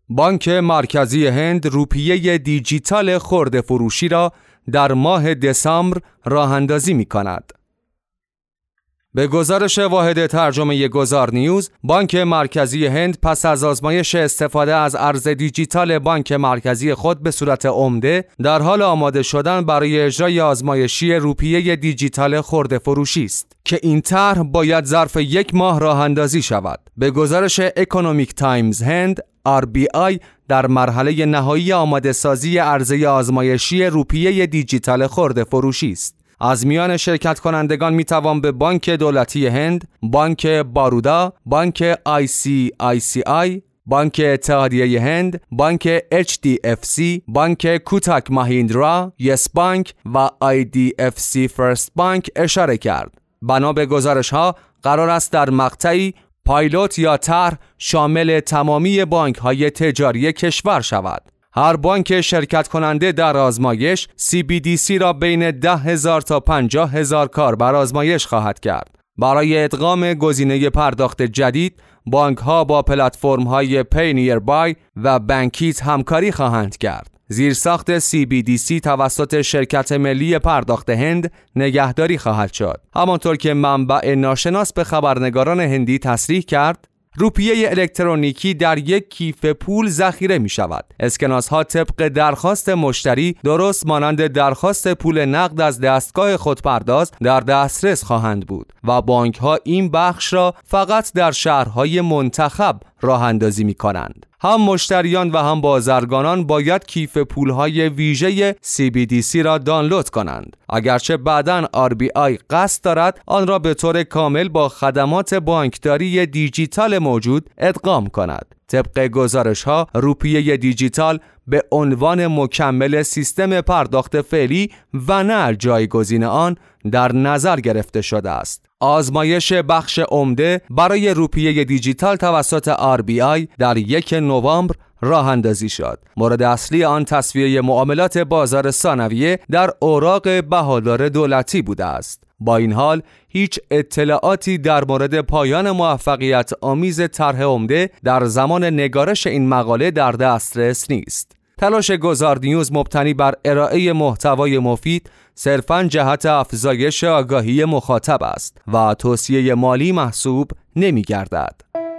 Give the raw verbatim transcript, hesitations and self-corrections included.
بانک مرکزی هند روپیه دیجیتال خرده فروشی را در ماه دسامبر راه اندازی می کند. به گزارش واحد ترجمه گذار نیوز، بانک مرکزی هند پس از آزمایش استفاده از ارز دیجیتال بانک مرکزی خود به صورت عمده در حال آماده شدن برای اجرای آزمایشی روپیه دیجیتال خرده فروشی است که این طرح باید ظرف یک ماه راه اندازی شود. به گزارش اکونومیک تایمز هند، آر بی آی در مرحله نهایی آماده سازی عرضه آزمایشی روپیه دیجیتال خرده فروشی است. از میان شرکت کنندگان می توان به بانک دولتی هند، بانک بارودا، بانک آی سی آی سی آی، بانک اتحادیه هند، بانک اچ دی اف سی، بانک کوتاک ماهیندرا، یس بانک و آی دی اف سی فرست بانک اشاره کرد. بنا به گزارش ها قرار است در مقطعی پایلوت یا طرح شامل تمامی بانک های تجاری کشور شود. هر بانک شرکت کننده در آزمایش سی بی دی سی را بین ده هزار تا پنجاه هزار کاربر آزمایش خواهد کرد. برای ادغام گزینه پرداخت جدید، بانک ها با پلتفرم های پی نیربای و بانکیت همکاری خواهند کرد. زیرساخت سی بی دی سی توسط شرکت ملی پرداخت هند نگهداری خواهد شد. همانطور که منبع ناشناس به خبرنگاران هندی تصریح کرد، روپیه الکترونیکی در یک کیف پول ذخیره می شود. اسکناس ها طبق درخواست مشتری درست مانند درخواست پول نقد از دستگاه خودپرداز در دسترس خواهند بود و بانک ها این بخش را فقط در شهرهای منتخب راه اندازی می کنند. هم مشتریان و هم بازرگانان باید کیف پولهای ویژه سی بی دی سی را دانلود کنند. اگرچه بعداً آر بی آی قصد دارد آن را به طور کامل با خدمات بانکداری دیجیتال موجود ادغام کند. طبق گزارش ها، روپیه دیجیتال به عنوان مکمل سیستم پرداخت فعلی و نه جایگزین آن در نظر گرفته شده است. آزمایش بخش عمده برای روپیه دیجیتال توسط آر بی آی در یک نوامبر راه اندازی شد. مورد اصلی آن تسویه معاملات بازار ثانویه در اوراق بهادار دولتی بوده است. با این حال هیچ اطلاعاتی در مورد پایان موفقیت آمیز طرح عمده در زمان نگارش این مقاله در دسترس نیست. تلاش گذار نیوز مبتنی بر ارائه محتوای مفید صرفاً جهت افزایش آگاهی مخاطب است و توصیه مالی محسوب نمی گردد.